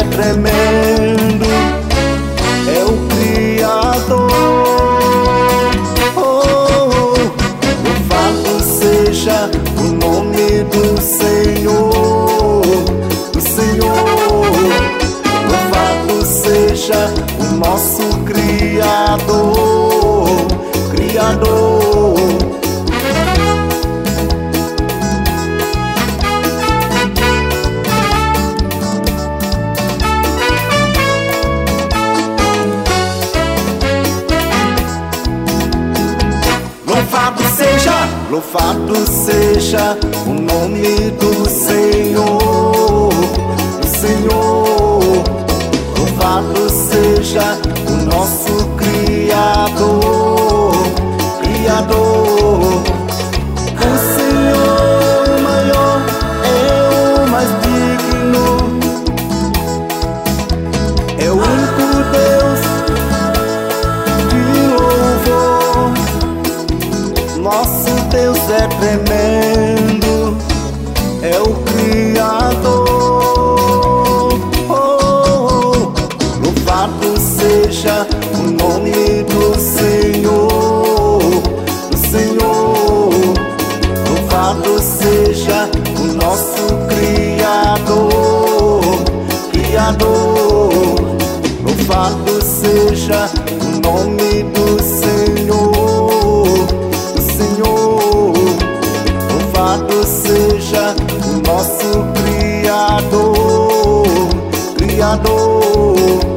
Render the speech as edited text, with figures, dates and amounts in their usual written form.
tremendo, é o Criador. Louvado seja o nome do Senhor, do Senhor. Louvado seja o nosso Criador, Criador. Louvado seja o nome do Senhor, do Senhor. Louvado seja o nosso Criador, Criador. O Senhor maior é o mais digno, é o único Deus de louvor. Nosso Deus é tremendo, é o Criador. Louvado seja o nome do Senhor, do Senhor. Louvado seja o nosso Criador, Criador. Louvado seja o nome do Senhor, do Senhor. Louvado seja o nosso Criador, Criador.